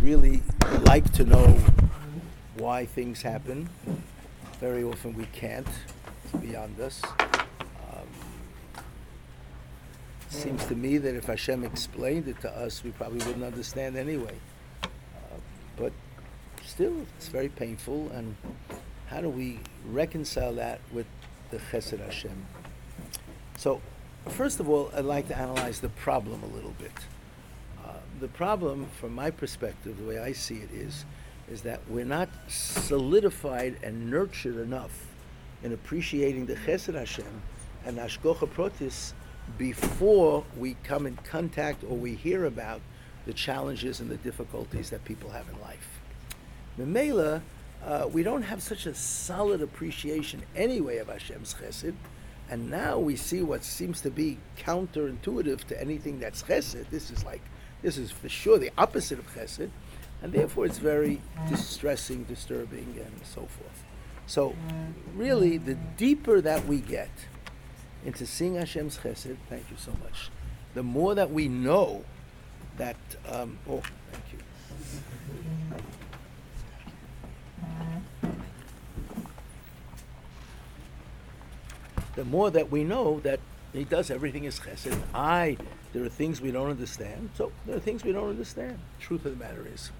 really like to know why things happen. Very often we can't. It's beyond us. Seems to me that if Hashem explained it to us, we probably wouldn't understand anyway. But still, it's very painful. And how do we reconcile that with the Chesed Hashem? So, first of all, I'd like to analyze the problem a little bit. The problem, from my perspective, the way I see it is that we're not solidified and nurtured enough in appreciating the Chesed Hashem and Hashgocha Protis before we come in contact or we hear about the challenges and the difficulties that people have in life. Memela, we don't have such a solid appreciation anyway of Hashem's Chesed, and now we see what seems to be counterintuitive to anything that's Chesed. This is for sure the opposite of Chesed, and therefore it's very distressing, disturbing, and so forth. So really, the deeper that we get into seeing Hashem's Chesed, thank you so much, the more that we know that, thank you. The more that we know that He does everything as Chesed. There are things we don't understand, so there are things we don't understand. Truth of the matter is.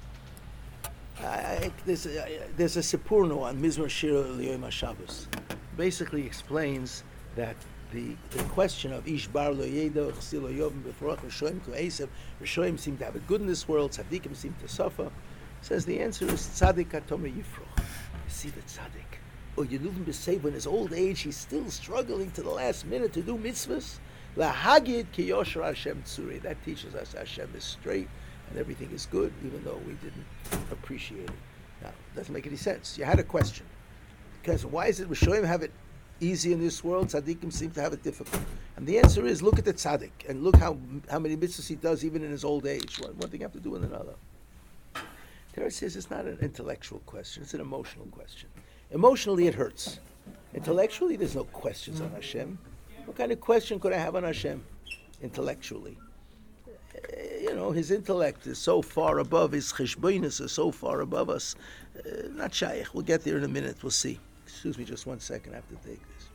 There's a Sipurno on Mizmor Shir L'Yom HaShabbos. Basically explains that the question of Ish Bar Lo Yedo Chsil Lo Yom B'Forach Rishoyim Ko Esav, Rishoyim seem to have it good in this world, Tzaddikim seem to suffer. Says the answer is Tzaddik Atomer Yifroch. You see the Tzaddik, or Yeduvim B'Seiv, in his old age, he's still struggling to the last minute to do mitzvahs. Lahagid Ki Yosher Hashem Tzuri. That teaches us Hashem is straight and everything is good, even though we didn't appreciate it. Now, it doesn't make any sense. You had a question. Because why is it Rishoyim have it easy in this world, tzaddikim seem to have it difficult? And the answer is, look at the tzaddik, and look how many mitzvahs he does even in his old age. One thing have to do with another. Terry says it's not an intellectual question, it's an emotional question. Emotionally, it hurts. Intellectually, there's no questions on Hashem. What kind of question could I have on Hashem intellectually? His intellect is so far above, his cheshboinus is so far above us. Not shaykh. We'll get there in a minute. We'll see. Excuse me just 1 second. I have to take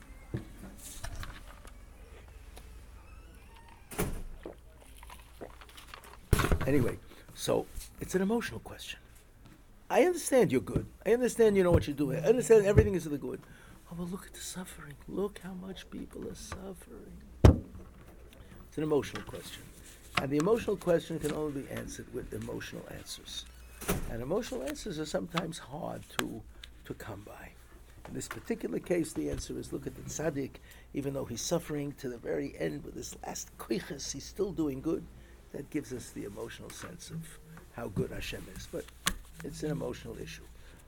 this. Anyway, so it's an emotional question. I understand you're good. I understand you know what you're doing. I understand everything is to the good. Oh, but look at the suffering. Look how much people are suffering. It's an emotional question. And the emotional question can only be answered with emotional answers. And emotional answers are sometimes hard to come by. In this particular case, the answer is look at the tzaddik. Even though he's suffering to the very end with his last koiches, he's still doing good. That gives us the emotional sense of how good Hashem is. But it's an emotional issue.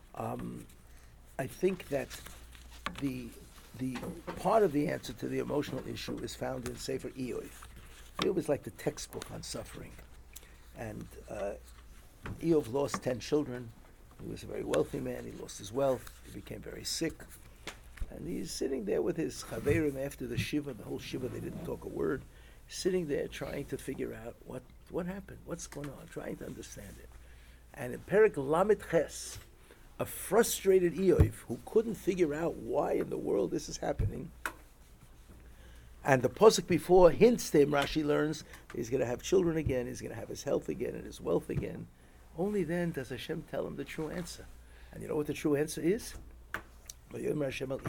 I think that the part of the answer to the emotional issue is found in Sefer Iyov. Iyov is like the textbook on suffering. And Iyov lost 10 children. He was a very wealthy man. He lost his wealth. He became very sick. And he's sitting there with his chaverim after the shiva, the whole shiva, they didn't talk a word, sitting there trying to figure out what happened, what's going on, trying to understand it. And in Perek Lamed Ches, a frustrated Iyov who couldn't figure out why in the world this is happening, and the pasuk before hints to him, Rashi learns, he's going to have children again, he's going to have his health again and his wealth again. Only then does Hashem tell him the true answer. And you know what the true answer is? Where were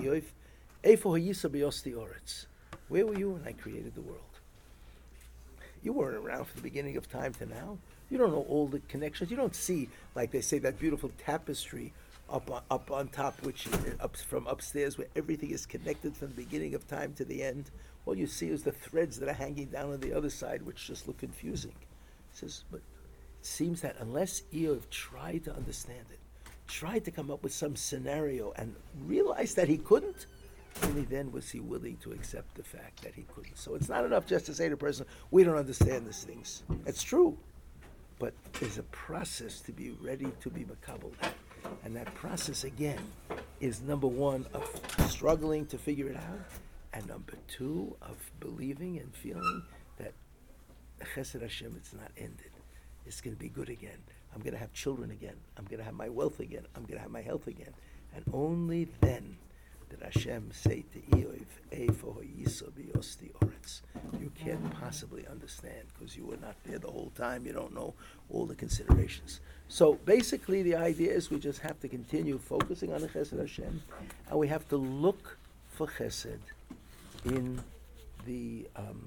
you when I created the world? You weren't around from the beginning of time to now. You don't know all the connections. You don't see, like they say, that beautiful tapestry up on top, which up from upstairs, where everything is connected from the beginning of time to the end. All you see is the threads that are hanging down on the other side, which just look confusing. He says, but it seems that unless Iyov tried to understand it, tried to come up with some scenario and realized that he couldn't, only then was he willing to accept the fact that he couldn't. So it's not enough just to say to a person, we don't understand these things. It's true. But there's a process to be ready to be makabel. And that process, again, is number one, of struggling to figure it out, and number two, of believing and feeling that Chesed Hashem, it's not ended. It's going to be good again. I'm going to have children again. I'm going to have my wealth again. I'm going to have my health again. And only then did Hashem say to Eov, Eifo hoyiso biyosti oretz. You can't possibly understand because you were not there the whole time. You don't know all the considerations. So basically the idea is we just have to continue focusing on the Chesed Hashem, and we have to look for Chesed in the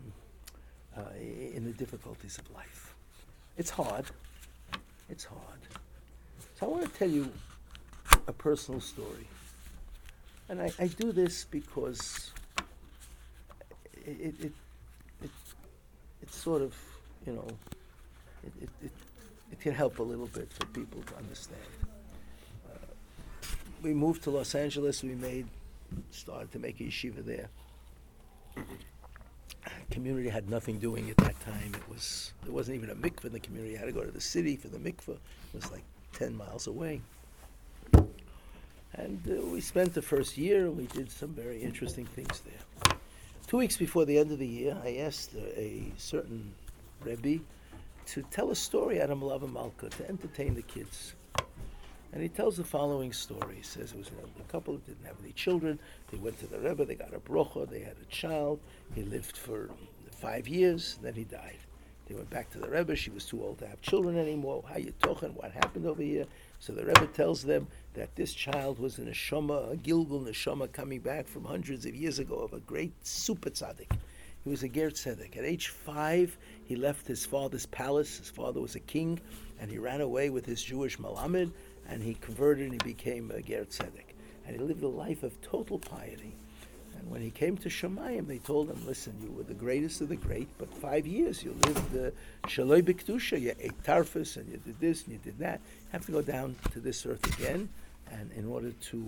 difficulties of life. It's hard. It's hard. So I want to tell you a personal story. And I do this because it sort of, it can help a little bit for people to understand. We moved to Los Angeles. Started to make a yeshiva there. Community had nothing doing at that time. There wasn't even a mikveh in the community. You had to go to the city for the mikveh. It was like 10 miles away. And we spent the first year, and we did some very interesting things there. 2 weeks before the end of the year, I asked a certain Rebbe to tell a story out of Malava Malka to entertain the kids. And he tells the following story. He says it was a couple that didn't have any children. They went to the Rebbe, they got a brocha, they had a child. He lived for 5 years, then he died. They went back to the Rebbe. She was too old to have children anymore. How you talking? What happened over here? So the Rebbe tells them that this child was a neshama, a Gilgul neshama, coming back from hundreds of years ago of a great super tzaddik. He was a ger tzedek. At age 5, he left his father's palace. His father was a king, and he ran away with his Jewish malamed, and he converted and he became a ger tzedek. And he lived a life of total piety. And when he came to Shemayim, they told him, listen, you were the greatest of the great, but 5 years you lived shaloi b'kedusha, you ate tarfus, and you did this, and you did that. You have to go down to this earth again, and in order to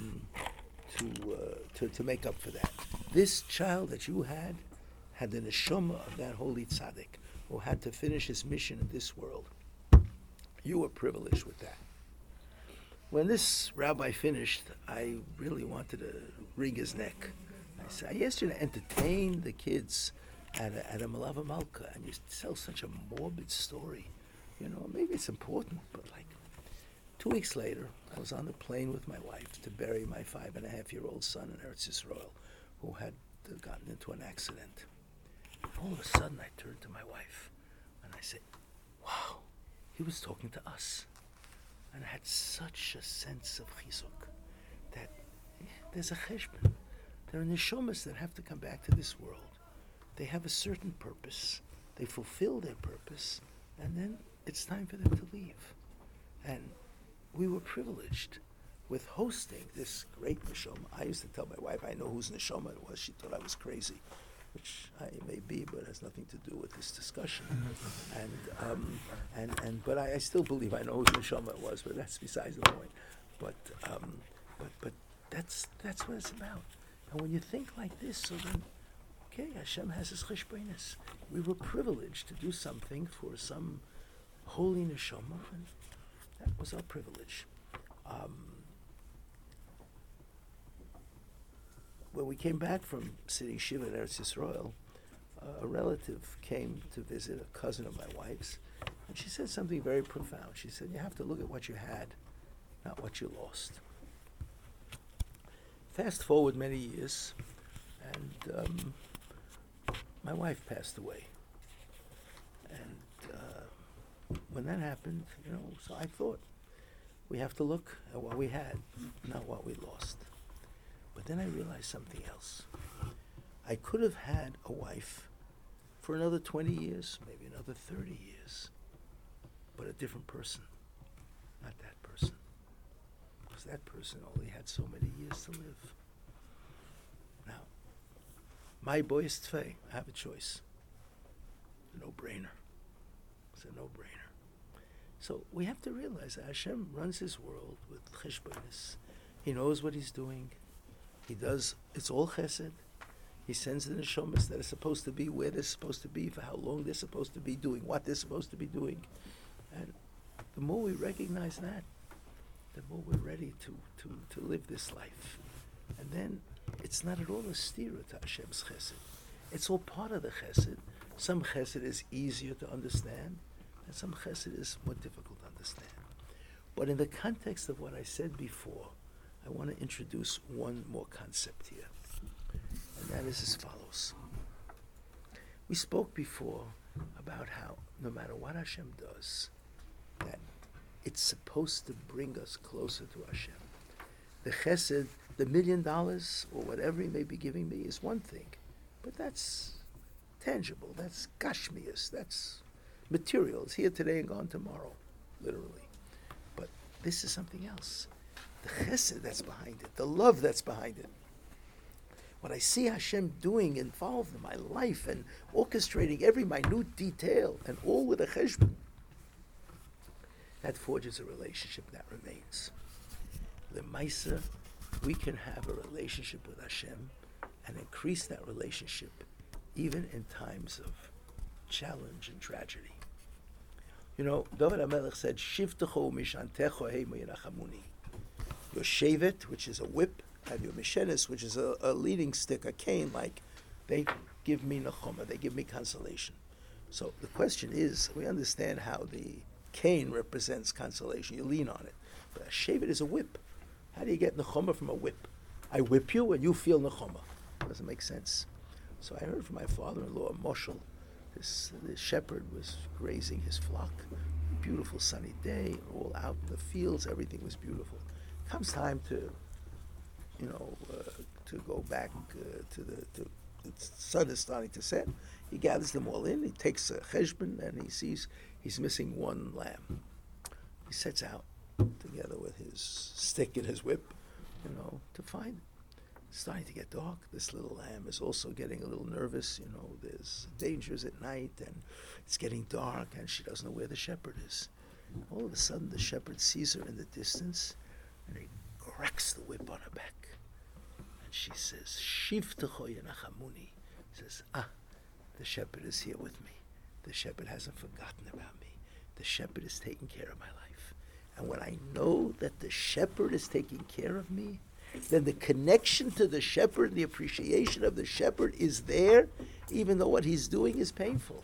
make up for that. This child that you had the neshama of that holy tzaddik, who had to finish his mission in this world. You were privileged with that. When this rabbi finished, I really wanted to wring his neck. I said, I asked you to entertain the kids at a Malava Malka, and you tell such a morbid story. Maybe it's important, but 2 weeks later, I was on the plane with my wife to bury my 5.5-year-old son in Eretz Yisrael, who had gotten into an accident. All of a sudden, I turned to my wife, and I said, wow, he was talking to us. And I had such a sense of chizuk that there's a cheshbon. There are neshomas that have to come back to this world. They have a certain purpose. They fulfill their purpose, and then it's time for them to leave. And we were privileged with hosting this great neshoma. I used to tell my wife, I know whose neshoma it was. She thought I was crazy, which I may be, but it has nothing to do with this discussion. But I still believe I know whose neshama it was, but that's besides the point. But that's what it's about. And when you think like this, so then, okay, Hashem has his cheshbonos. We were privileged to do something for some holy neshama, and that was our privilege. When we came back from sitting Shiva at Eretz Yisrael, a relative came to visit, a cousin of my wife's, and she said something very profound. She said, you have to look at what you had, not what you lost. Fast forward many years, and my wife passed away. And when that happened, so I thought, we have to look at what we had, not what we lost. But then I realized something else. I could have had a wife for another 20 years, maybe another 30 years, but a different person, not that person. Because that person only had so many years to live. Now, my boys tfei, I have a choice. No-brainer. It's a no-brainer. So we have to realize that Hashem runs his world with cheshbonos. He knows what he's doing. He does, it's all chesed. He sends the neshomas that are supposed to be where they're supposed to be, for how long they're supposed to be doing, what they're supposed to be doing. And the more we recognize that, the more we're ready to live this life. And then it's not at all a stira to Hashem's chesed. It's all part of the chesed. Some chesed is easier to understand, And some chesed is more difficult to understand. But in the context of what I said before, I want to introduce one more concept here. And that is as follows. We spoke before about how no matter what Hashem does, that it's supposed to bring us closer to Hashem. The chesed, the $1 million or whatever he may be giving me is one thing, but that's tangible, that's gashmias, that's material. It's here today and gone tomorrow, literally. But this is something else. The chesed that's behind it, the love that's behind it. What I see Hashem doing involved in my life and orchestrating every minute detail and all with a cheshbon, that forges a relationship that remains. L'maisa, we can have a relationship with Hashem and increase that relationship even in times of challenge and tragedy. You know, David HaMelech said, Shivtecho mishantecho heimu yenachamuni. Your shevet, which is a whip, and your mishenis, which is a leading stick, a cane, like, they give me nechama, they give me consolation. So the question is, we understand how the cane represents consolation. You lean on it. But a shevet is a whip. How do you get nechama from a whip? I whip you and you feel nechama. Doesn't make sense. So I heard from my father-in-law, Moshel, this shepherd was grazing his flock. Beautiful sunny day, all out in the fields, everything was beautiful. Comes time to go back the sun is starting to set. He gathers them all in. He takes a cheshbon and he sees he's missing one lamb. He sets out together with his stick and his whip, to find it. It's starting to get dark. This little lamb is also getting a little nervous. There's dangers at night and it's getting dark and she doesn't know where the shepherd is. All of a sudden the shepherd sees her in the distance and he cracks the whip on her back. And she says, Shivtecho yenachamuni. Says, the shepherd is here with me. The shepherd hasn't forgotten about me. The shepherd is taking care of my life. And when I know that the shepherd is taking care of me, then the connection to the shepherd, the appreciation of the shepherd is there, even though what he's doing is painful.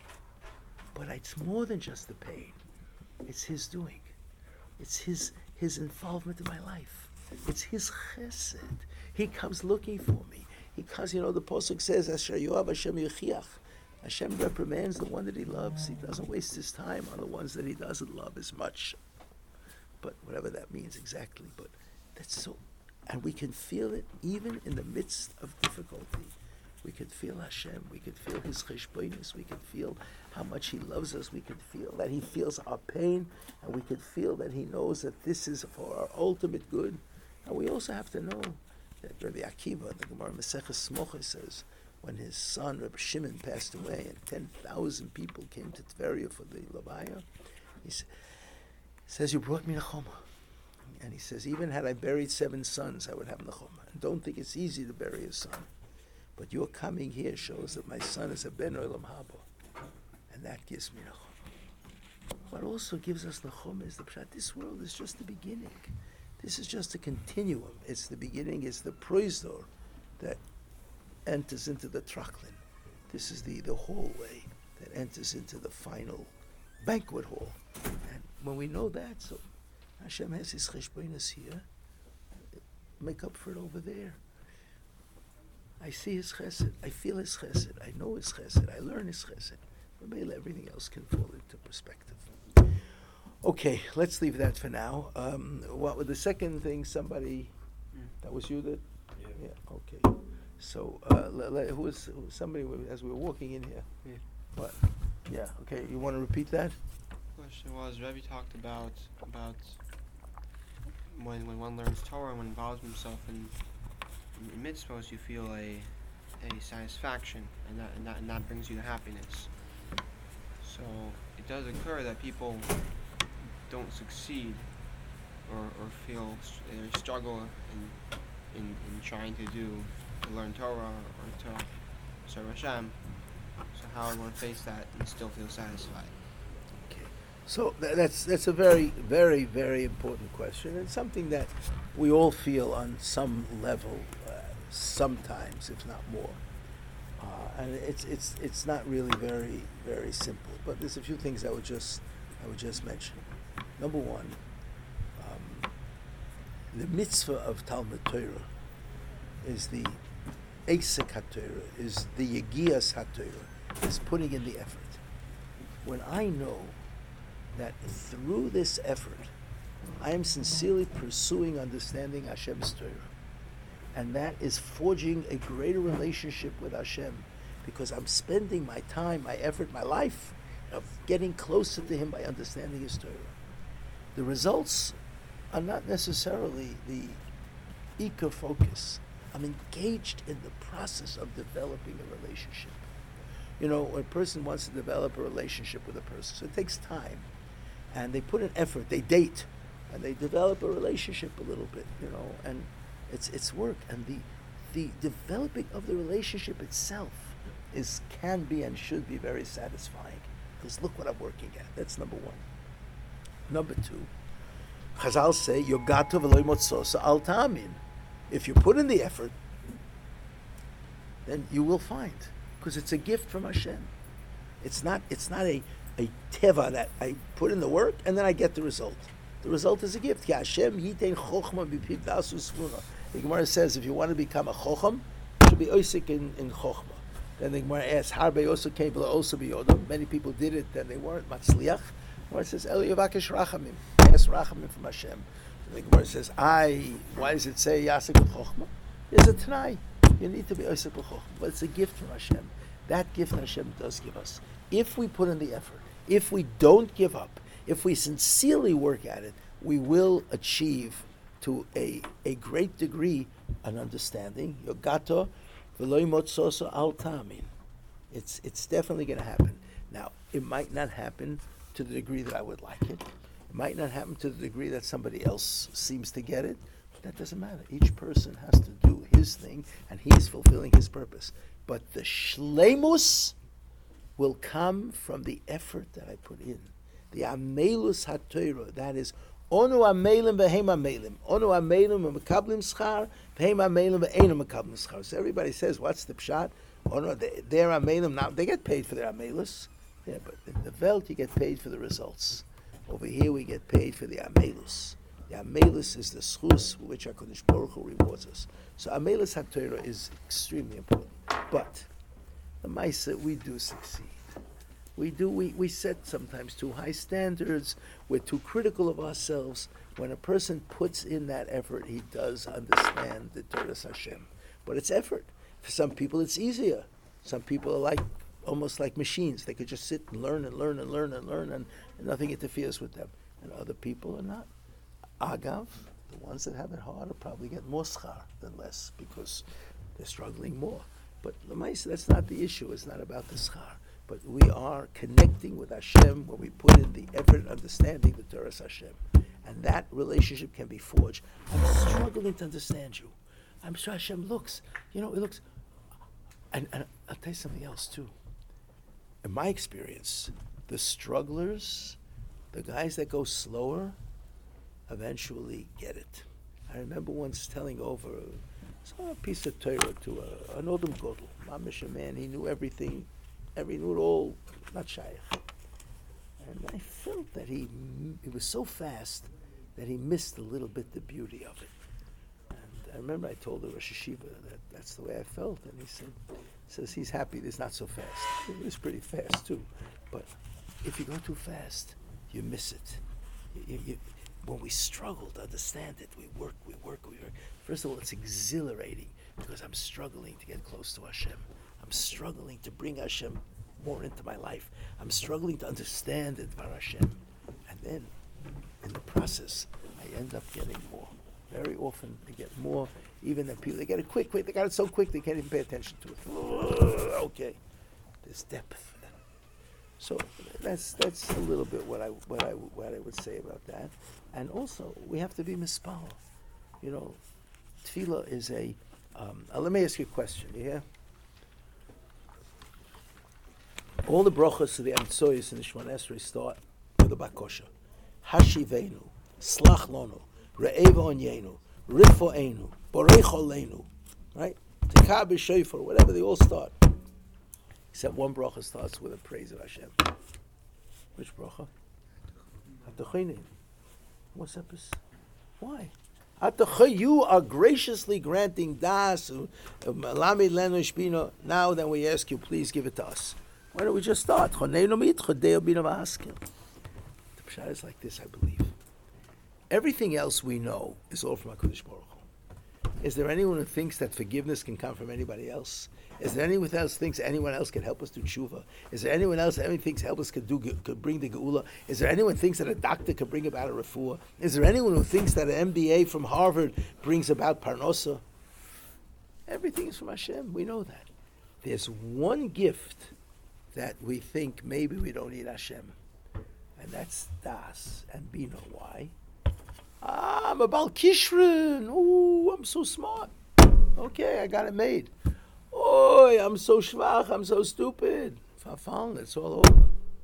But it's more than just the pain. It's his doing. It's his involvement in my life. It's his chesed. He comes looking for me. He comes, the Pasuk says, Asher Yoav Hashem Yechiach. Hashem reprimands the one that he loves. He doesn't waste his time on the ones that he doesn't love as much. But whatever that means exactly. But that's so, and we can feel it even in the midst of difficulty. We can feel Hashem. We can feel his cheshbonos. We can feel how much he loves us. We can feel that he feels our pain. And we can feel that he knows that this is for our ultimate good. And we also have to know that Rabbi Akiva, the Gemara Maseches Smocha says, when his son, Rabbi Shimon, passed away and 10,000 people came to Tveria for the Levaya, he says, you brought me Nechama. And he says, even had I buried 7 sons, I would have Nechama. And don't think it's easy to bury a son. But your coming here shows that my son is a Ben Olam Haba. And that gives me Nechama. What also gives us Nechama is the Pshat. This world is just the beginning. This is just a continuum. It's the beginning, it's the proisdor that enters into the trachlin. This is the hallway that enters into the final banquet hall. And when we know that, so Hashem has his cheshbonos here, make up for it over there. I see his chesed, I feel his chesed, I know his chesed, I learn his chesed. Maybe everything else can fall into perspective. Okay, let's leave that for now. What was the second thing? Somebody, that was you that? Yeah. Okay. So, who was somebody as we were walking in here? Yeah. What? Yeah. Okay. You want to repeat that? The question was, Rebbe talked about when one learns Torah and one involves himself in mitzvahs, you feel a satisfaction, and that brings you to happiness. So it does occur that people don't succeed or feel they struggle in trying to learn Torah or to serve Hashem. So how would one face that and still feel satisfied? Okay. So that's a very, very, very important question, and something that we all feel on some level, sometimes, if not more. And it's not really very, very simple. But there's a few things I would just I would just mention. Number one, the mitzvah of Talmud Torah is the Asik HaTorah, is the Yegias HaTorah, is putting in the effort. When I know that through this effort, I am sincerely pursuing understanding Hashem's Torah, and that is forging a greater relationship with Hashem, because I'm spending my time, my effort, my life of getting closer to Him by understanding His Torah. The results are not necessarily the Ikar focus. I'm engaged in the process of developing a relationship. You know, when a person wants to develop a relationship with a person, so it takes time, and they put in effort, they date, and they develop a relationship a little bit, you know, and it's work, and the developing of the relationship itself can be and should be very satisfying, because look what I'm working at. That's number one. Number two, Chazal say, Yogato v'lo motzosa al ta'amin. If you put in the effort, then you will find, because it's a gift from Hashem. It's not a teva that I put in the work and then I get the result. The result is a gift. Ki Hashem yitein chochma b'piv v'asu svuna. The Gemara says if you want to become a chocham, you should be oisik in chochma. Then the Gemara asks, Harbe also came below also biyodam. Many people did it, then they weren't matzliach. The Gemara says, Eli yavakesh rachamim. Ask rachamim from Hashem. The Gemara says, why does it say Yasik with Chochmah? There's a Tanai. You need to be Yasik with Chochmah. But it's a gift from Hashem. That gift Hashem does give us. If we put in the effort, if we don't give up, if we sincerely work at it, we will achieve to a great degree an understanding. Yogato v'lo motzoso al ta'amin. It's definitely going to happen. Now, it might not happen to the degree that I would like it. It might not happen to the degree that somebody else seems to get it, but that doesn't matter. Each person has to do his thing, and he is fulfilling his purpose. But the shleimus will come from the effort that I put in. The amelus haTorah, that is, onu amelim v'heim amelim. Onu amelim v'mekablim schar, v'heim amelim v'einu mekablim schar. So everybody says, what's the pshat? Onu, they're amelim, now they get paid for their amelus. Yeah, but in the Welt you get paid for the results. Over here we get paid for the amelus. The amelus is the schus which HaKadosh Baruch Hu rewards us. So amelus haTorah is extremely important. But the Maisa, we do succeed. We set sometimes too high standards. We're too critical of ourselves. When a person puts in that effort, he does understand the Torah Hashem. But it's effort. For some people it's easier. Some people are almost like machines. They could just sit and learn and learn and learn and learn, and nothing interferes with them. And other people are not. Agav, the ones that have it harder probably get more schar than less, because they're struggling more. But l'maisa, that's not the issue. It's not about the schar. But we are connecting with Hashem when we put in the effort understanding the Torah Hashem. And that relationship can be forged. I'm struggling to understand you. I'm sure Hashem looks. It looks. And I'll tell you something else too. In my experience, the strugglers, the guys that go slower, eventually get it. I remember once telling over a piece of Torah to an Odom Godel, Mamish, a man, he knew everything, knew it all, not shaykh. And I felt that he was so fast that he missed a little bit the beauty of it. And I remember I told the Rosh Hashiva that that's the way I felt, and he says he's happy that it's not so fast. It was pretty fast too, but if you go too fast, you miss it. When we struggle to understand it, we work. First of all, it's exhilarating because I'm struggling to get close to Hashem. I'm struggling to bring Hashem more into my life. I'm struggling to understand it by Hashem. And then, in the process, I end up getting more. Very often, I get more, even than people. They get it quick. They got it so quick they can't even pay attention to it. Okay, there's depth. So that's a little bit what I would say about that. And also, we have to be mispal. Tefillah is a. Let me ask you a question. You hear? All the brachos of the Amtsoyis and the Shemona Esrei start with the Bakosha. Hashivenu, Slach Lonu, Re'eva Onyenu, Rifo Einu, Borei Cholenu. Right? Tekah b'Shofar, whatever, they all start. Except one bracha starts with a praise of Hashem. Which bracha? Atachoinin. What's up? Why? You are graciously granting das. Now then we ask you, please give it to us. Why don't we just start? The pshat is like this, I believe. Everything else we know is all from HaKadosh Baruch Hu. Is there anyone who thinks that forgiveness can come from anybody else? Is there anyone else who thinks anyone else can help us do tshuva? Is there anyone else that thinks help us could bring the geula? Is there anyone who thinks that a doctor could bring about a refuah? Is there anyone who thinks that an MBA from Harvard brings about parnosa? Everything is from Hashem. We know that. There's one gift that we think maybe we don't need Hashem, and that's das and bina. Why? I'm a Bal Kishrin. Ooh, I'm so smart. Okay, I got it made. Oi, I'm so schwach, I'm so stupid. Verfallen, it's all over.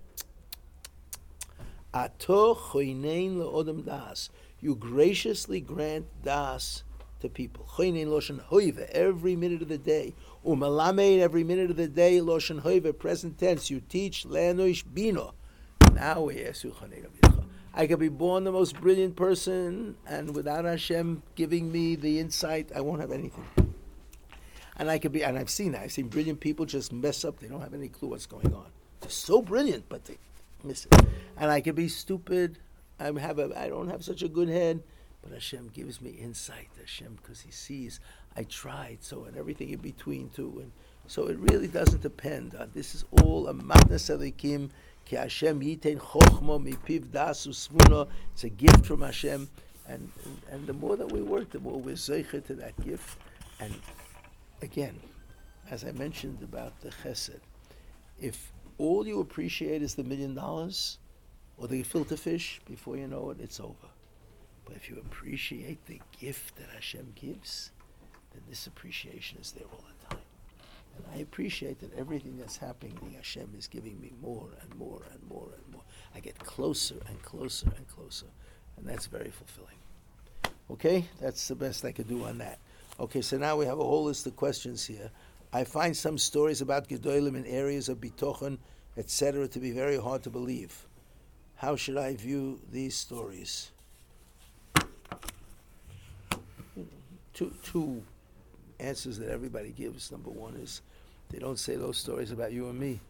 Ato choinein le'odem das. You graciously grant das to people. Choinein loshen hoive, every minute of the day. Umalamein, every minute of the day, loshen hoive, present tense. You teach le'anoish bino. Now we ask you, chonein avitcha. I could be born the most brilliant person, and without Hashem giving me the insight, I won't have anything. And I could be, and I've seen that. I've seen brilliant people just mess up. They don't have any clue what's going on. They're so brilliant, but they miss it. And I could be stupid. I don't have such a good head, but Hashem gives me insight. Hashem, because He sees I tried. So, and everything in between too. And so it really doesn't depend. This is all a matnas elikim. Ki Hashem yitein chochma mipiv das usmuna. It's a gift from Hashem, and the more that we work, the more we're zeicher to that gift. And again, as I mentioned about the chesed, if all you appreciate is the $1 million or the filter fish, before you know it, it's over. But if you appreciate the gift that Hashem gives, then this appreciation is there all the time. And I appreciate that everything that's happening, Hashem is giving me more and more and more and more. I get closer and closer and closer. And that's very fulfilling. Okay? That's the best I could do on that. Okay, so now we have a whole list of questions here. I find some stories about Gedolim in areas of Bitochen, etc., to be very hard to believe. How should I view these stories? Two answers that everybody gives. Number one is they don't say those stories about you and me.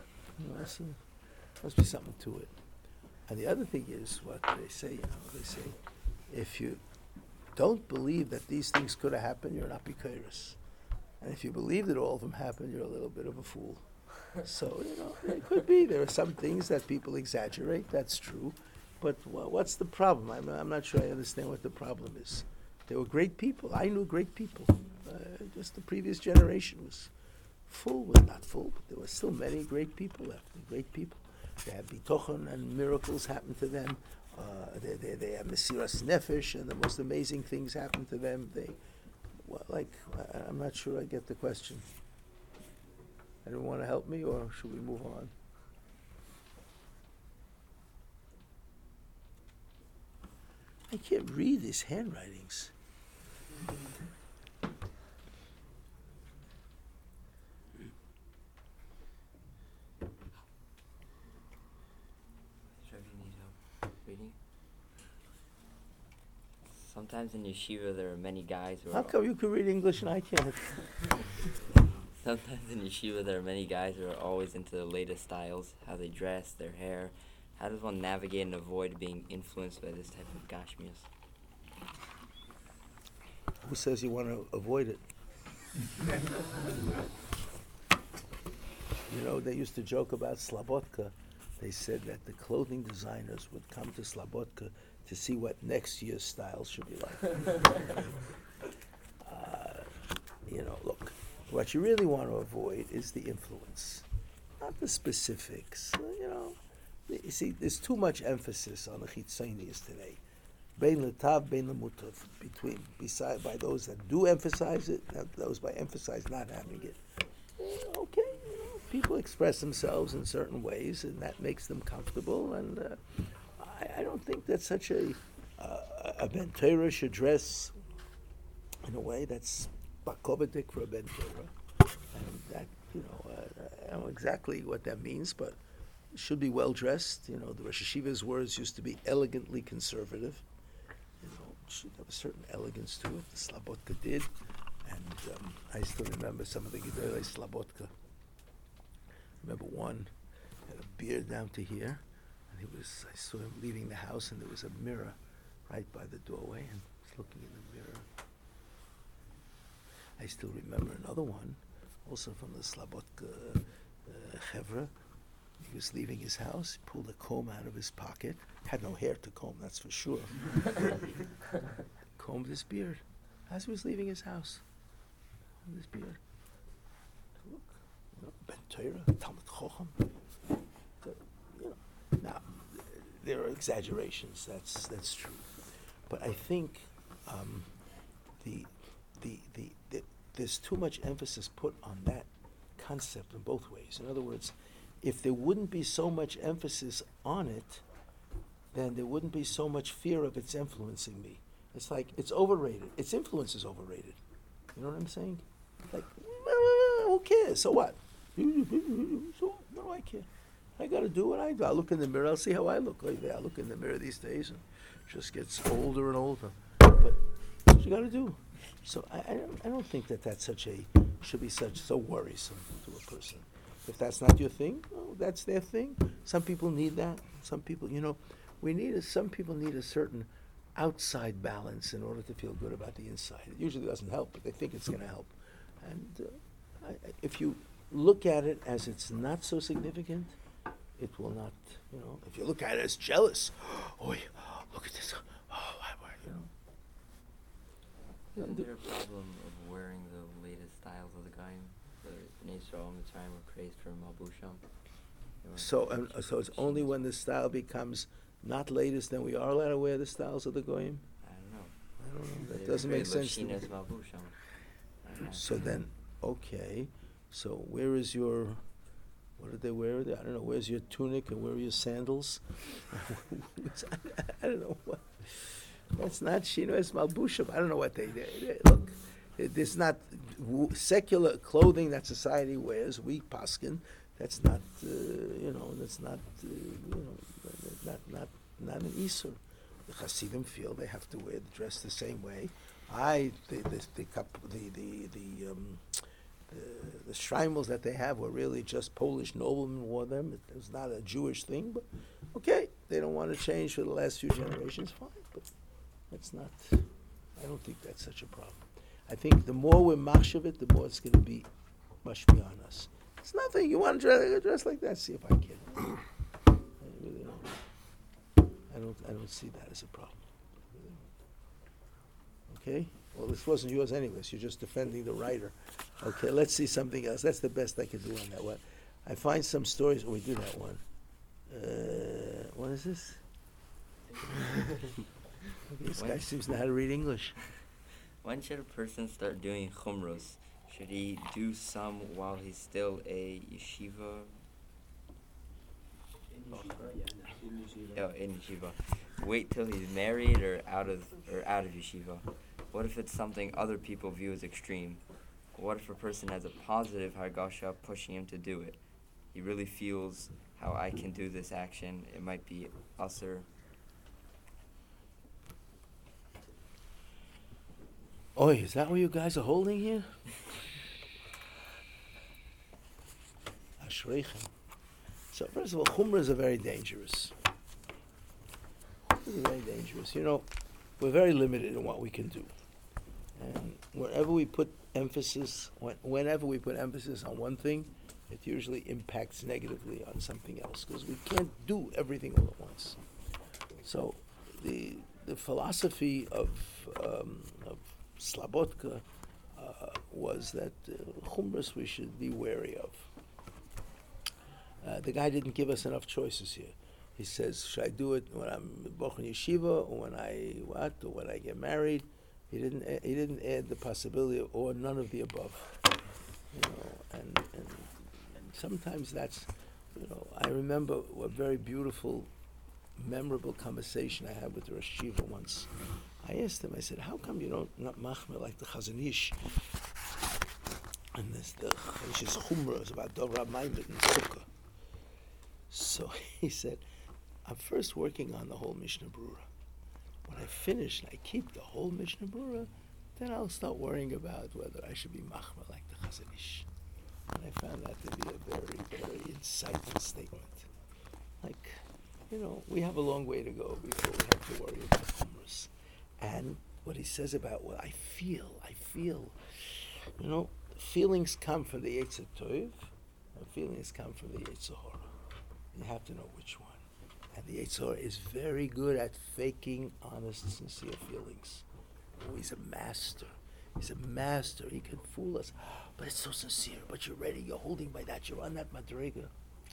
Must be something to it. And the other thing is what they say, they say, if you don't believe that these things could have happened, you're not Bikairis. And if you believe that all of them happened, you're a little bit of a fool. So, it could be. There are some things that people exaggerate, that's true. But what's the problem? I'm not sure I understand what the problem is. They were great people. I knew great people. Just the previous generation was not full, but there were still many great people left. Great people. They had bitochen and miracles happen to them. They have Mesiras Nefesh, and the most amazing things happen to them. I'm not sure I get the question. Anyone want to help me, or should we move on? I can't read these handwritings. Sometimes in yeshiva there are many guys who How come you can read English and I can't? Sometimes in yeshiva there are many guys who are always into the latest styles, how they dress, their hair. How does one navigate and avoid being influenced by this type of gashmias? Who says you want to avoid it? They used to joke about Slabotka. They said that the clothing designers would come to Slabotka to see what next year's style should be like. Look, what you really want to avoid is the influence, not the specifics. You see, there's too much emphasis on the chitzonius today. Bein letav, bein lemutav, by those that do emphasize it, and those by emphasize not having it. Okay, people express themselves in certain ways, and that makes them comfortable. And I don't think that such a Ben Torah should dress in a way that's bakovedik for a Ben Torah. And that, I don't know exactly what that means, but should be well dressed. You know, the Rosh Hashiva's words used to be elegantly conservative. You know, it should have a certain elegance to it. The Slabotka did, and I still remember some of the Gedolei Slabotka. Remember one had a beard down to here, and I saw him leaving the house, and there was a mirror right by the doorway, and he was looking in the mirror. I still remember another one, also from the Slabotka Chevra. He was leaving his house, he pulled a comb out of his pocket, had no hair to comb, that's for sure. Combed his beard as he was leaving his house. Combed his beard. Look, you know, Ben Torah, Talmud Chochem. You know, now, there are exaggerations, that's true. But I think there's too much emphasis put on that concept in both ways. In other words, if there wouldn't be so much emphasis on it, then there wouldn't be so much fear of its influencing me. It's like, it's overrated. Its influence is overrated. You know what I'm saying? Like, who cares? So what? So what do I care? I got to do what I do. I'll look in the mirror. I'll see how I look. I look in the mirror these days and it just gets older and older. But that's what you got to do. So I don't think that's should be so worrisome to a person. If that's not your thing, well, that's their thing. Some people need that. Some people, some people need a certain outside balance in order to feel good about the inside. It usually doesn't help, but they think it's going to help. And if you look at it as it's not so significant, it will not, if you look at it as jealous, oh, look at this, Isn't there a problem of wearing the latest styles of the Goyim? The Yisrael and Mitzrayim were praised for Malbusham. So it's only when the style becomes not latest, then we are allowed to wear the styles of the Goyim? I don't know. That doesn't make sense to me. So then, okay. So where is your, what did they wear? I don't know. Where's your tunic and where are your sandals? I don't know what. That's not Shino Malbusham. I don't know what they look. There's not secular clothing that society wears. We paskin. That's not, that's not, not an isur. The Hasidim feel they have to wear the dress the same way. The shtreimels that they have were really just Polish noblemen wore them. It was not a Jewish thing, but okay, they don't want to change for the last few generations. Fine, but that's not. I don't think that's such a problem. I think the more we're machshav it, the more it's going to be mashpi on us. It's nothing. You want to dress like that? See if I can. I really don't. I don't see that as a problem. Okay. Well, this wasn't yours anyways. You're just defending the writer. Okay. Let's see something else. That's the best I can do on that one. I find some stories. Oh, we did that one. What is this? This guy seems to know how to read English. When should a person start doing chumros? Should he do some while he's still a yeshiva? In yeshiva. Wait till he's married or out of yeshiva. What if it's something other people view as extreme? What if a person has a positive hargasha pushing him to do it? He really feels how I can do this action. It might be usher. Oi, is that what you guys are holding here? Ashreichem. So first of all, chumras are very dangerous. Chumras are very dangerous. We're very limited in what we can do. And whenever we put emphasis on one thing, it usually impacts negatively on something else because we can't do everything all at once. So the philosophy of Slabotka was that chumras we should be wary of. The guy didn't give us enough choices here. He says, should I do it when I'm boch in yeshiva or when I get married? He didn't add the possibility of, or none of the above. And sometimes that's, I remember a very beautiful, memorable conversation I had with the Rosh Yeshiva once. I asked him, I said, how come you don't not machmer like the Chazon Ish? And the Chazon Ish's chumrah is about Dov Rab Maimon and Sukkah. So he said, I'm first working on the whole Mishnah Brura. When I finish and I keep the whole Mishnah Brura, then I'll start worrying about whether I should be machma like the Chazon Ish. And I found that to be a very, very insightful statement. Like, we have a long way to go before we have to worry about chumras. And what he says about what I feel, feelings come from the Yetzer Tov, and feelings come from the Yetzer Hara. You have to know which one. And the Yetzer Hara is very good at faking honest, sincere feelings. Oh, he's a master. He's a master. He can fool us. But it's so sincere. But you're ready. You're holding by that. You're on that madrega.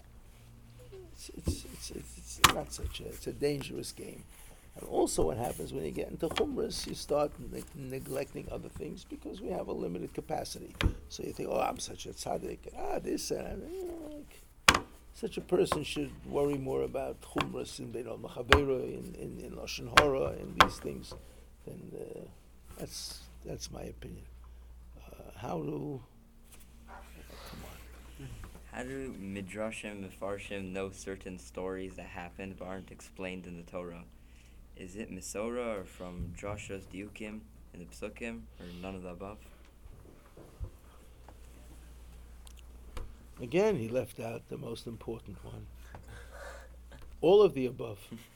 It's not such a... It's a dangerous game. And also what happens when you get into chumras, you start neglecting other things because we have a limited capacity. So you think, I'm such a tzaddik. This and such a person should worry more about chumras in Bein al-Machavera, in Lashon Hara, in these things. Then that's my opinion. How do Midrashim, Mefarshim know certain stories that happened but aren't explained in the Torah? Is it Misora or from Drashos Diukim in the Psukim, or none of the above? Again, he left out the most important one. All of the above.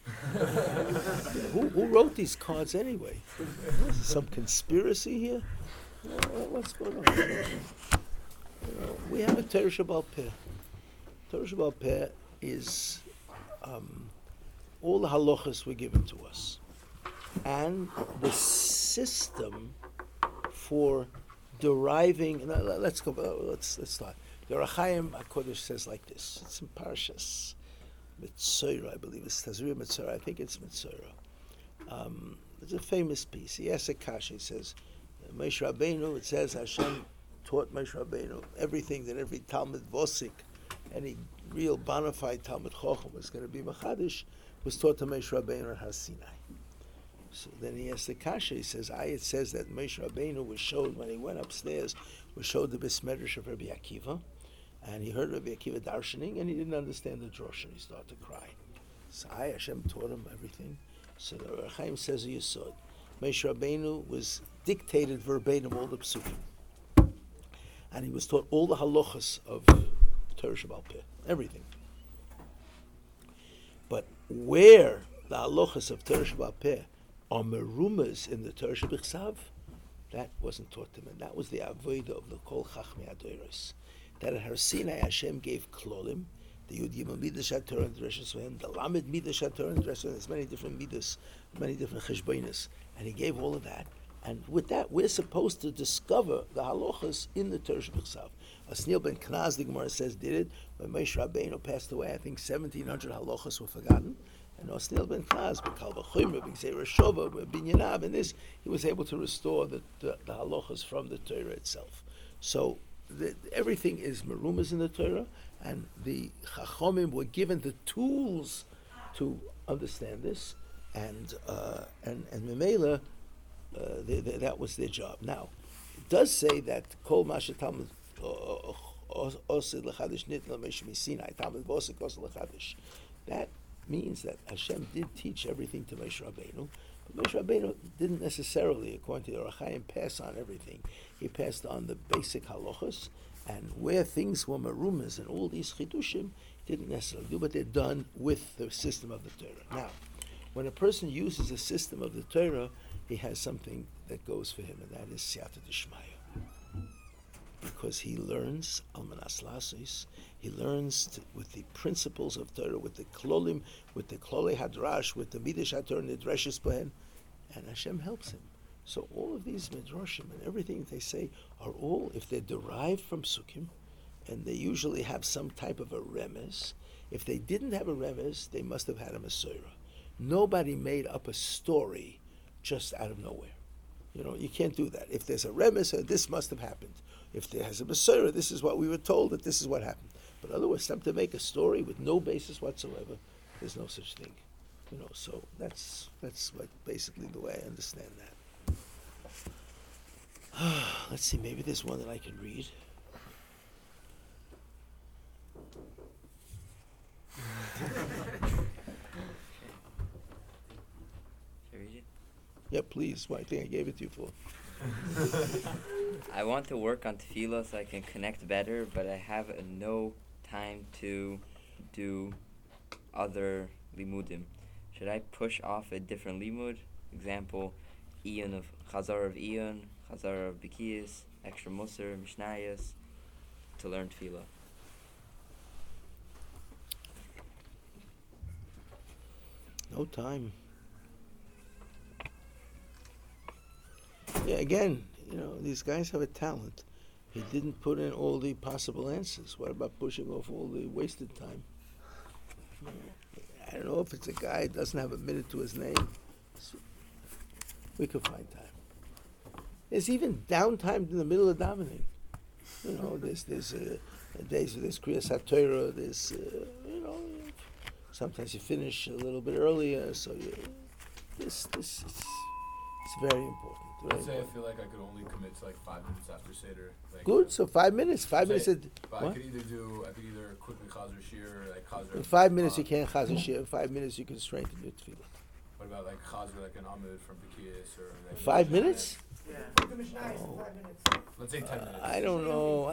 Who wrote these cards anyway? Some conspiracy here? What's going on? We have a Torah Shebaal Peh. Torah Shebaal Peh is all the halachas were given to us, and the system for deriving. Let's start. The Ohr HaChaim HaKodesh says like this. It's in Parshas Mitzorah, I believe it's Tazria Mitzorah. I think it's Mitzorah. It's a famous piece. He asks a kasha. He says, Moshe Rabbeinu. It says Hashem taught Moshe Rabbeinu everything that every Talmud Vosik, any real bona fide Talmud Chochem was going to be Machadish, was taught to Moshe Rabbeinu at Har Sinai. So then he asks the kasha. He says, it says that Moshe Rabbeinu was showed when he went upstairs, was showed the Bais Medrash of Rabbi Akiva, and he heard Rabbi Akiva darshaning, and he didn't understand the drosha, and he started to cry. So Hashem taught him everything. So the Ohr HaChaim says a yesod. Moshe Rabbeinu was dictated verbatim all the psukim, and he was taught all the halachas of Torah Shebaal Peh, everything. But where the halachas of Torah Shebaal Peh are merumas in the Torah Shebichsav, that wasn't taught to him, and that was the avodah of the Kol Chachmei Adoros. That at Har Sinai Hashem gave klolim, the Yud Yimel Midas HaTorah and Dreshes Vehem, the Lamed Midas HaTorah and Dreshes Vehem. There's many different midas, many different cheshbonis, and he gave all of that. And with that, we're supposed to discover the halachas in the Torah Shebichsav. Asniel ben Knaz, the Gemara says, did it when Moshe Rabbeinu passed away. I think 1,700 halachas were forgotten. And Asniel ben Knaz, with Kal V'chomer, B'Gzeira Shova, with Binyanab, and this, he was able to restore the halachas from the Torah itself. So everything is merumas in the Torah, and the Chachomim were given the tools to understand this, and Memela, that was their job. Now, it does say that Kol Masha Talmud Osid L'Chadish Nitna Moshe Sinai Talmud Vosik Osid L'Chadish. That means that Hashem did teach everything to Moshe Rabbeinu, but Moshe Rabbeinu didn't necessarily, according to the Ohr HaChaim, pass on everything. He passed on the basic halachas, and where things were marumas and all these chidushim, didn't necessarily do, but they're done with the system of the Torah. Now, when a person uses a system of the Torah, he has something that goes for him, and that is siyata d'shmaya. Because he learns almanas lasos, he learns with the principles of Torah, with the klolim, with the klolei hadrash, with the midrash haTorah and the dreshes pohen, and Hashem helps him. So all of these midrashim and everything they say are all, if they're derived from sukkim, and they usually have some type of a remez. If they didn't have a remez, they must have had a Masorah. Nobody made up a story just out of nowhere. You can't do that. If there's a remez, this must have happened. If there has a Masorah, this is what we were told, that this is what happened. But otherwise, to make a story with no basis whatsoever, there's no such thing. So that's what basically the way I understand that. Let's see, maybe there's one that I can read. Should I read it? Yeah, please. What I think I gave it to you for. I want to work on tefillah so I can connect better, but I have no time to do other limudim. Should I push off a different limud? Example, Iyun of Chazar of Iyun, Chazar of Bikiyas, extra Musar, Mishnayos, to learn tefillah. No time. Yeah, again, these guys have a talent. He didn't put in all the possible answers. What about pushing off all the wasted time? I don't know if it's a guy who doesn't have a minute to his name. We could find time. There's even downtime in the middle of davening. There's days where there's Kriyas HaTorah. There's sometimes you finish a little bit earlier. So it's very important. Let's say I feel like I could only commit to like 5 minutes after Seder. Good. So 5 minutes. 5 minutes. But I could either quickly chazer shir or like chazer. In 5 minutes you can't chazer shir. In 5 minutes you can strengthen your tefillah. What about like chazer like an amud from Bikiyas or like 5 minutes? Yeah. Let's say 10 minutes. I don't know.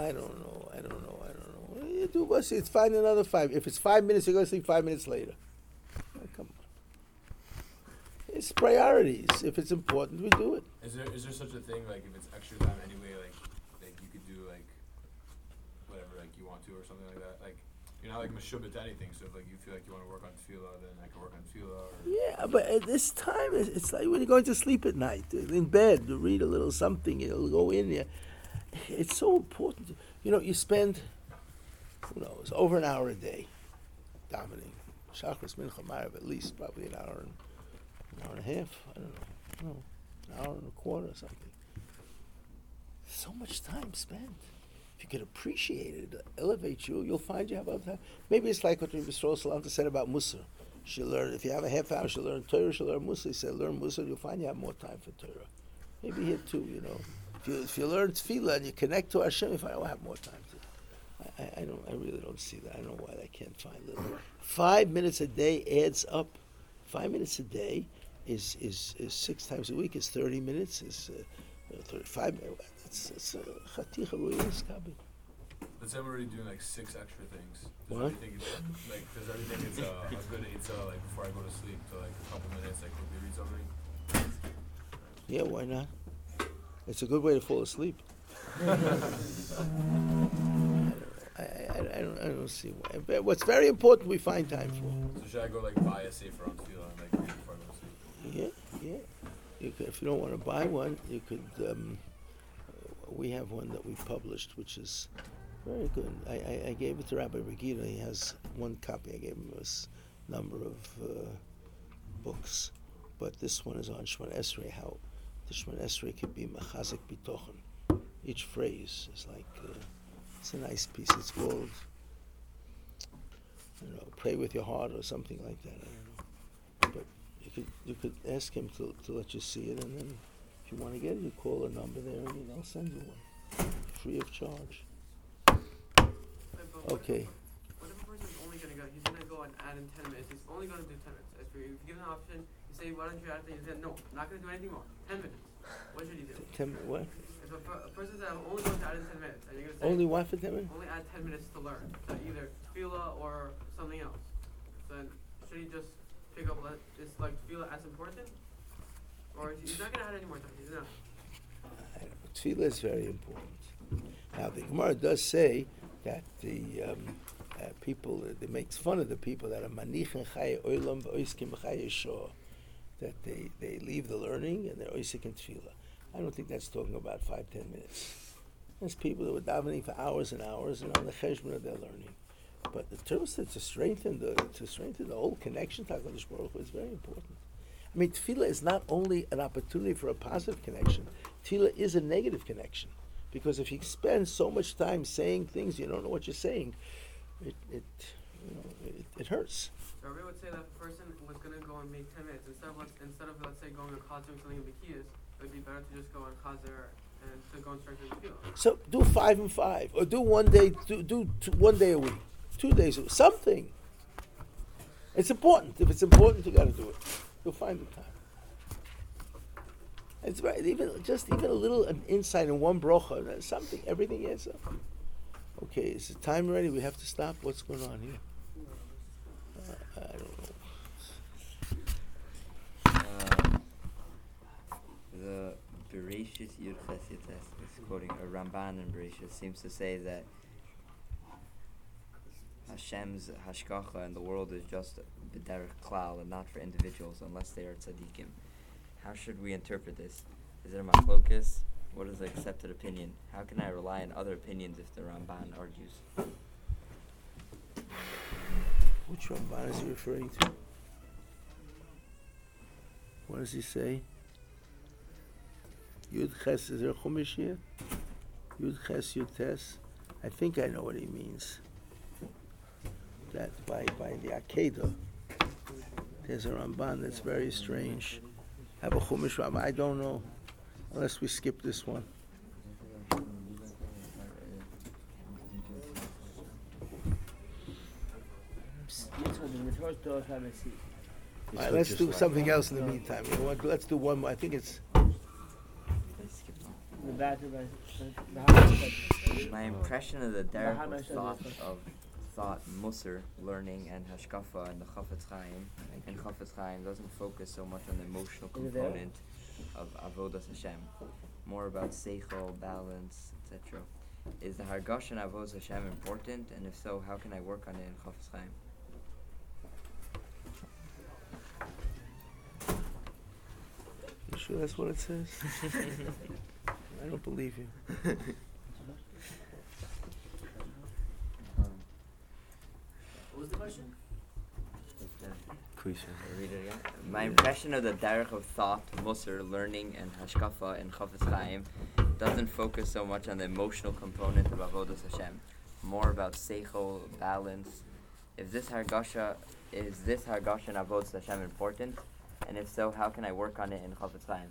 You do what's it's fine another 5. If it's 5 minutes, you're gonna sleep 5 minutes later. Oh, come on. It's priorities. If it's important, we do it. Is there such a thing like if it's extra time anyway, like you could do like whatever like you want to or something like that? Like you're not like meshubit to anything. So if like you feel like you want to work on tefillah, then I can work on tefillah. Or Yeah, but at this time, it's like when you're going to sleep at night, in bed, to read a little something, you'll go in there. It's so important. You spend, who knows, over an hour a day davening. Shachris, Mincha, Ma'ariv, at least probably an hour and a half. I don't know. No, an hour and a quarter or something. So much time spent. If you could appreciate it, elevate you, you'll find you have other time. Maybe it's like what Rabbi Yisrael Salanter said about Musar. She'll learn, if you have a half hour, she'll learn Torah, she'll learn Musar. He said, learn Musar, you'll find you have more time for Torah. Maybe here too, If you learn Tefillah and you connect to Hashem, you find, I have more time to. I really don't see that. I don't know why I can't find it. 5 minutes a day adds up. 5 minutes a day is 6 times a week. Is 30 minutes. Is 35 minutes. It's chaticha ru'is kabel. let's say I'm already doing like 6 extra things. What? Does everything is a good eitzah like before I go to sleep to like a couple minutes, like quickly read something? Yeah, why not? It's a good way to fall asleep. I don't see why. But what's very important, we find time for. So should I go like buy a safer on tefillah and like read before I go to sleep? Yeah. You could, if you don't want to buy one, you could. We have one that we published, which is very good. I gave it to Rabbi Regina. He has one copy. I gave him a number of books, but this one is on Shemon Esrei. How the Shemon Esrei could be mechazik bitochen. Each phrase is like it's a nice piece. It's called pray with your heart or something like that. I don't know, but you could ask him to let you see it, and then if you want to get it, you call a number there, and they'll send you one, free of charge. Okay. What if a person is only going to go, he's going to go and add in 10 minutes, he's only going to do 10 minutes. If you give him an option, you say, why don't you add it? He said, no, I'm not going to do anything more. 10 minutes. What should he do? What? If a person says, I'm only going to add in 10 minutes, and you're going to say, Only what for 10 minutes? only add 10 minutes to learn, so either tefillah or something else. Then should he just pick up, is like tefillah as important? Or he's not going to add any more time, he's not. Tefillah is very important. Now the Gemara does say that the people, it makes fun of the people that are manichin chaye olam v'oiskim b'chaye shor, that they leave the learning and they're oisik in tefillah. I don't think that's talking about 5-10 minutes. There's people that were davening for hours and hours and on the cheshbon of their learning. But the terms to strengthen the whole connection to HaKadosh Baruch Hu is very important. I mean, tefillah is not only an opportunity for a positive connection. Tefillah is a negative connection, because if you spend so much time saying things you don't know what you're saying, it hurts. So Rabbi would say that if a person was going to go and make 10 minutes, instead of let's say going and chazer something in Bikiyas, it would be better to just go and chazer and to go and strengthen the tefillah. So do 5 and 5, or do 1 day, do 1 day a week, 2 days a week, something. It's important. If it's important, you got to do it. You'll find the time. It's right. Even a little an insight in one brocha, that's something. Everything adds up. Okay, is the time ready? We have to stop. What's going on here? I don't know. The Bereshit Yud Ches Yites is quoting a Ramban in Bereshit, seems to say that Hashem's hashgacha in the world is just b'derech klal and not for individuals unless they are tzaddikim. How should we interpret this? Is it a machlokas? What is the accepted opinion? How can I rely on other opinions if the Ramban argues? Which Ramban is he referring to? What does he say? Yud Ches, is there a Chumash here? Yud Ches, Yud Tes. I think I know what he means. That by the Akedah, there's a Ramban that's very strange. Have a Chumash Ramban? I don't know, unless we skip this one. All right, let's do something else in the meantime. You know what? Let's do one more. I think it's. My impression of the derech of thought, Musar, learning, and hashkafa, and the Chafetz Chaim, and Chafetz Chaim doesn't focus so much on the emotional component of avodas Hashem, more about seichel, balance, etc. Is the hargash and avodas Hashem important, and if so, how can I work on it in Chafetz Chaim? You sure that's what it says? I don't believe you. What was the question? I'll read it again. My impression of the derech of thought, Musar, learning, and hashkafa in Chafetz Chaim doesn't focus so much on the emotional component of avodas Hashem, more about seichel, balance. Is this hargasha and avodas Hashem important? And if so, how can I work on it in Chafetz Chaim?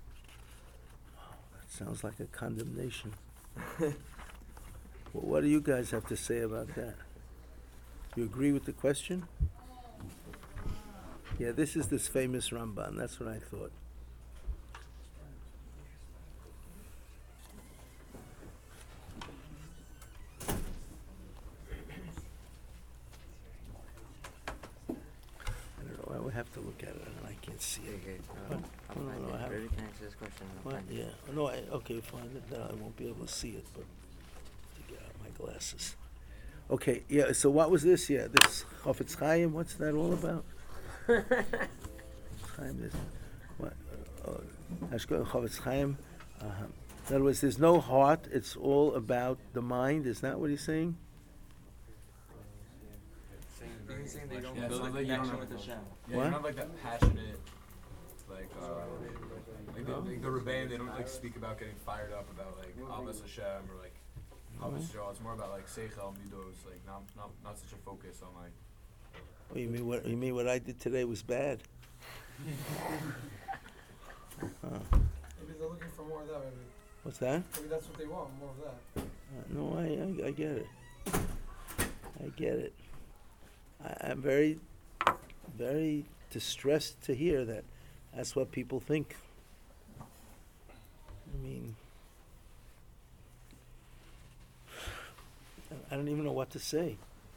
That sounds like a condemnation. Well, what do you guys have to say about that? You agree with the question? Yeah, this is this famous Ramban. That's what I thought. I don't know. I would have to look at it, and I can't see it. Okay, What? I'll No, find no, it. I have- Rudy can answer this question. I'll What? find it. Yeah. No, okay, fine. Then I won't be able to see it, but to get out my glasses. Okay, yeah, so what was this? Yeah, this Chafetz Chaim, what's that all about? Chaim is, what? Chafetz Chaim. In other words, there's no heart, it's all about the mind, is that what he's saying? He's saying they don't Yeah, build sounds a like you don't connection have- with Hashem. Yeah, What? you don't have like that passionate, like the Rebbein, they don't like speak about getting fired up about like Abbas Hashem or like Abbas Yisrael. It's more about like Seichel, Midos, like not such a focus on like. Oh, you mean what I did today was bad? Maybe they're looking for more of that. Maybe, What's that? maybe that's what they want, more of that. No, I get it. I get it. I'm very, very distressed to hear that that's what people think. I mean, I don't even know what to say.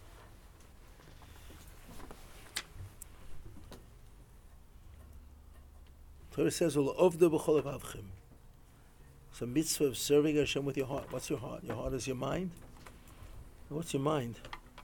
Torah says, "U'lovda b'chol levavchem." It's a mitzvah of serving Hashem with your heart. What's your heart? Your heart is your mind? What's your mind?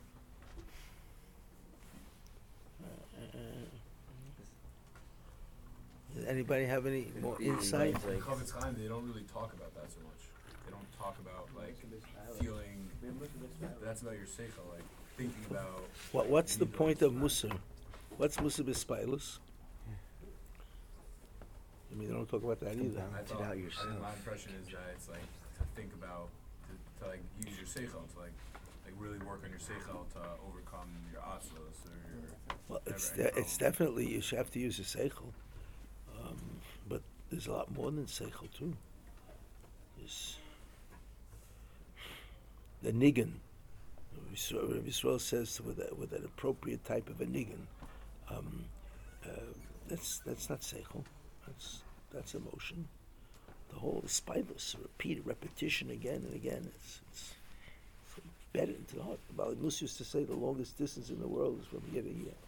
Does anybody have any more Be insight? like- In Chafetz Chaim, they don't really talk about that so much. They don't talk about like feeling. That's about your Seichel, like thinking about. What's the point of Musar? What's Musar b'Spailus? I mean, they don't talk about that either. I think my impression is that it's like to think about, to like use your Seichel, to like really work on your Seichel to overcome your Aslos or your. Well, it's whatever, it's definitely you should have to use a seichel, but there's a lot more than seichel too. There's the nigun. Rabbi Yisrael says with an appropriate type of a nigun, Um, uh, that's not seichel. That's emotion. The whole spineless, repetition again and again. It's embedded into the heart. Bali Mus used to say the longest distance in the world is from here to here.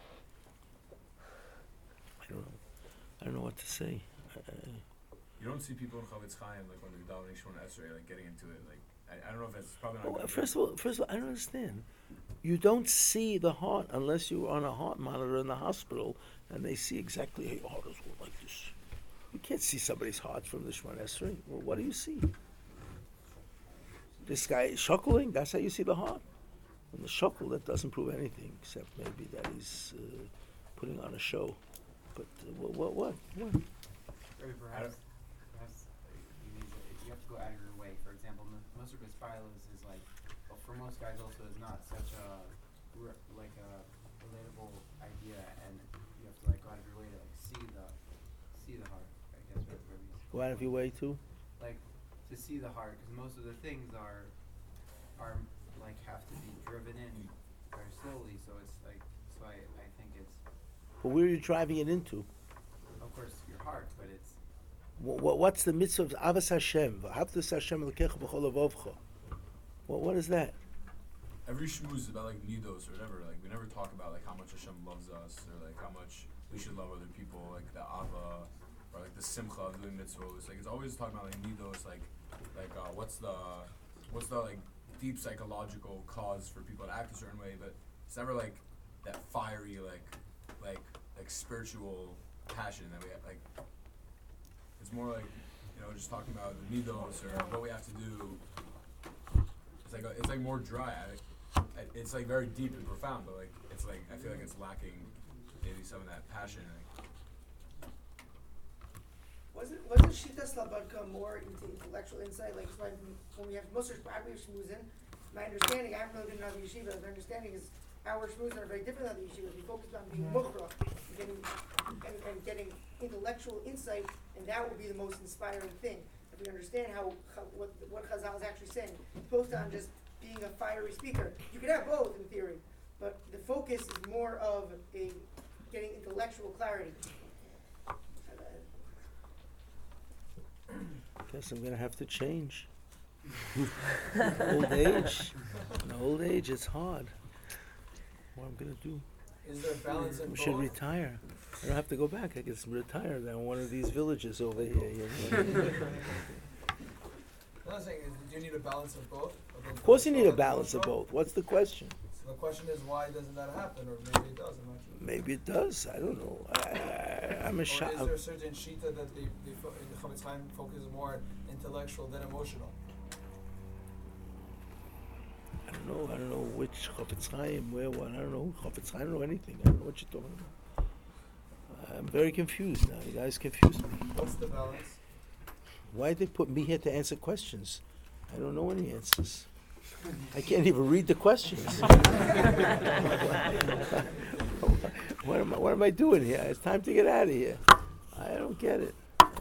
I don't know what to say. You don't see people in Chavetz Chaim like when they're davening Shemona Esrei like getting into it. Like I don't know if that's probably not. Well, first of all, I don't understand. You don't see the heart unless you're on a heart monitor in the hospital and they see exactly how your heart is going like this. You can't see somebody's heart from the Shemona Esrei. Well, what do you see? This guy is shuckling. That's how you see the heart. And the shuckle, that doesn't prove anything except maybe that he's putting on a show. But what? Or perhaps you have to go out of your way. For example, Musar B'Spilos is like, well, for most guys also is not such a relatable idea, and you have to like go out of your way to like see the heart. I guess Go out of your way too? like to see the heart, because most of the things are like have to be driven in very slowly. So it's like I think it's But where are you driving it into? of course your heart, but it's What's the mitzvah of Avas Hashem? V'ahavtas Hashem Elokecha b'chol levavcha. What is that? Every shmooze is about like midos or whatever. Like we never talk about like how much Hashem loves us or like how much we should love other people, like the ava or like the simcha of doing mitzvahs. Like it's always talking about like midos, like what's the like deep psychological cause for people to act a certain way, but it's never like that fiery like spiritual passion that we have. Like it's more like just talking about the midos or what we have to do. It's like more dry. It's like very deep and profound, but like it's like I feel like it's lacking maybe some of that passion. Wasn't Shita Slabodka more into intellectual insight? Like it's like when we have Musar's B'Abi Shmuzin, my understanding, I haven't really been on the yeshiva, my understanding is our shmuzin are very different than the yeshivas. We focus on being mukhra, and getting intellectual insight, and that will be the most inspiring thing. If we understand what Chazal is actually saying, opposed on just being a fiery speaker. You can have both in theory, but the focus is more of getting intellectual clarity. Guess I'm gonna have to change. Old age. In old age, it's hard. What I'm gonna do? Is there balance in We should retire. I don't have to go back. I can retire down one of these villages over here. What I'm saying is, do you need a balance of both? Of course you need a balance of both. What's the question? So the question is, why doesn't that happen? Or maybe it does. I'm not sure. Maybe it does. I don't know. I'm a Or is shot. there a certain shita that the Chavetz Chaim focuses more on intellectual than emotional? I don't know which Chafetz Chaim, where, what. I don't know Chafetz Chaim. I don't know anything. I don't know what you're talking about. I'm very confused now. You guys confused me. What's the balance? Why did they put me here to answer questions? I don't know any answers. I can't even read the questions. What am I doing here? It's time to get out of here. I don't get it.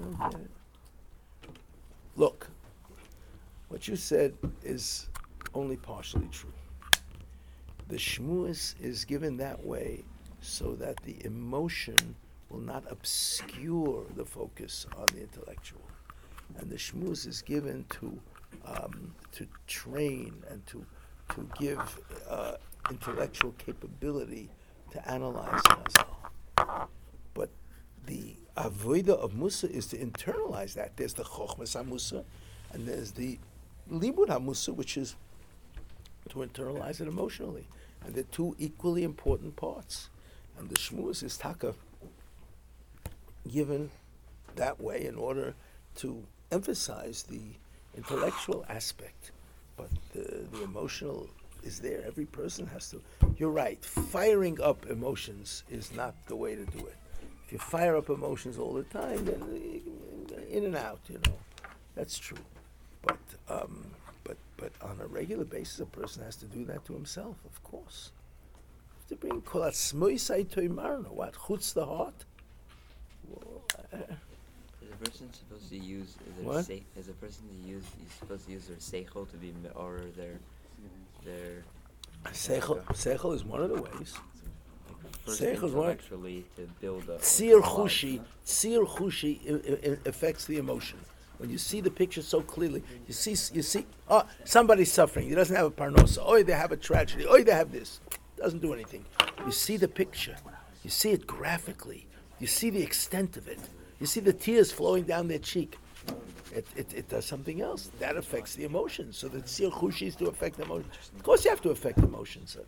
Look, what you said is only partially true. The shmuas is given that way so that the emotion will not obscure the focus on the intellectual. And the shmuz is given to train and to give intellectual capability to analyze Chazal. But the avodah of Musa is to internalize that. There's the chochmas HaMusa, and there's the libud HaMusa, which is to internalize it emotionally. And they're two equally important parts. And the shmuz is taka given that way in order to emphasize the intellectual aspect, but the emotional is there. Every person has to. You're right. Firing up emotions is not the way to do it. If you fire up emotions all the time, then in and out. That's true. But on a regular basis, a person has to do that to himself. Of course. To bring kolat smoisai toimarno. What chutz the heart? Is a person supposed to use What? Is a person he's supposed to use their seichel to be or their Seichel is one of the ways. first Seichel is one. intellectually to build a Tzir love. Tzir Chushi affects the emotion. When you see the picture so clearly, you see, oh, somebody's suffering. He doesn't have a parnosa. Oh, they have a tragedy. Oh, they have this. Doesn't do anything. You see the picture. You see it graphically. You see the extent of it. You see the tears flowing down their cheek. It does something else. That affects the emotions. So the Tzir Chushi is to affect the emotions. Of course you have to affect emotions.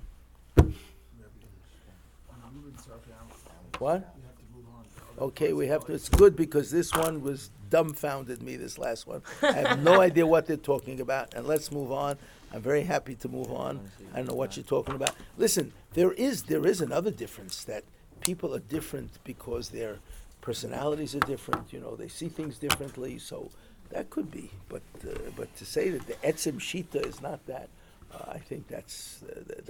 What? Okay, we have to. It's good because this one was dumbfounded me. This last one, I have no idea what they're talking about. And let's move on. I'm very happy to move on. I don't know what you're talking about. Listen, there is another difference that people are different because their personalities are different. You know, they see things differently. So that could be. But to say that the etzem shita is not that, I think that's